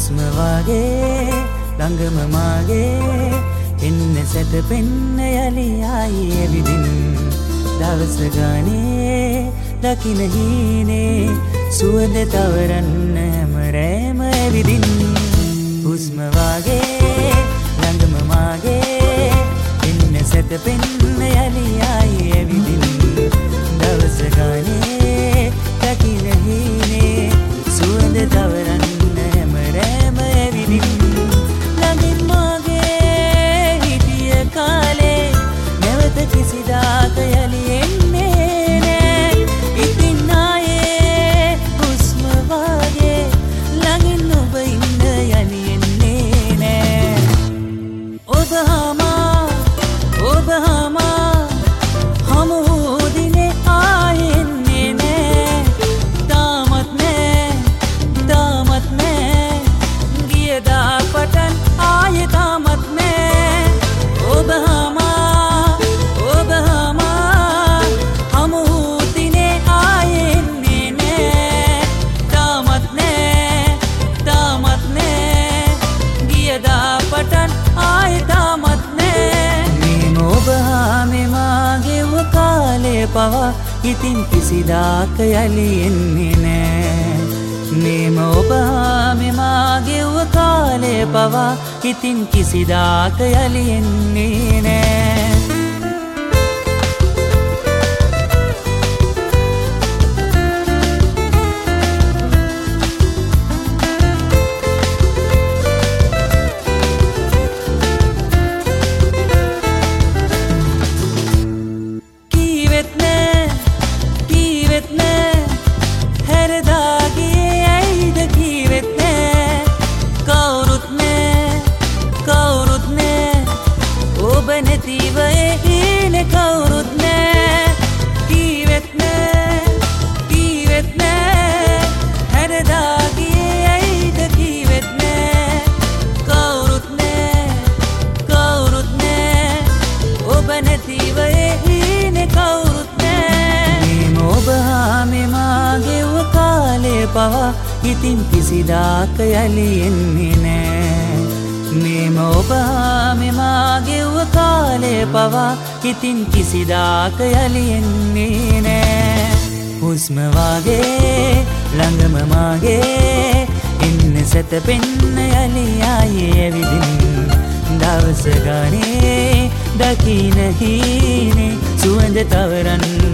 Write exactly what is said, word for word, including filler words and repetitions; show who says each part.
Speaker 1: හුස්ම වාගේ ළඟම මාගේ එන්න සැතපෙන්න යලි ආයි ඇවිදින් දවස ගානේ දකින හීනේ සුවඳ තවරන්න හැම රැම ඇවිදින් හුස්ම වාගේ ළඟම මාගේ එන්න සැතපෙන්න යලි ආයි ඇවිදින් දවස ගානේ දකින හීනේ සුවඳ තවරන්න හැම රැම ඇවිදින් ළඟින් මාගේ හිටිය කාලේ නැවත කිසිදාක යලි එන්නේ නෑ ඉතින් ආයේ හුස්ම වාගේ ළඟින් ඔබ ඉන්න යලි එන්නේ නෑ ඔබ හමා ඔබ හමා හමු වූ දිනේ ආයේ එන්නේ නෑ තාමත් නෑ තාමත් නෑ ගියදා පටන් ආයේ තාමත් නෑ ඔබ හමා ඔබ හමා හමු වූ දිනේ ආයේ එන්නේ නෑ තාමත් නෑ තාමත් නෑ ගියදා පටන් ආයේ තාමත් නෑ මේ ඔබ හාමේ මාගේ ව කාලේ පවා ඉතින් කිසිදාක යලි එන්නේ නෑ මේම ඔබ හාමේ මාගේ ව කාලේ පවා ඉතින් කිසිදාක යලි එන්නේ නෑ කීවෙත් නෑ කීවෙත් නෑ හැරදාගේ ඇයිද කීවෙත් නෑ කවුරුත් නෑ කවුරුත් නෑ ඔබ නැතිව එහිනේ කවුරුත් නෑ කීවෙත් නෑ කීවෙත් නෑ හැරදාගේ ඇයිද කීවෙත් නෑ කවුරුත් නෑ කවුරුත් නෑ ඔබ නැතිව එහිනේ කවුරුත් නෑ මේ ඔබ හාමේ මාගේ ව කාලේ පවා ඉතින් කිසිදාක යලි එන්නේ නෑ මේම ඔබ හාමේ මාගේ ව කාලේ පවා ඉතින් කිසිදාක යලි එන්නේ නෑ හුස්ම වාගේ ළඟම මාගේ එන්න සැතපෙන්න යලි ආයේ ඇවිදින් දවස ගානේ දකින හීනේ සුවඳ තවරන්න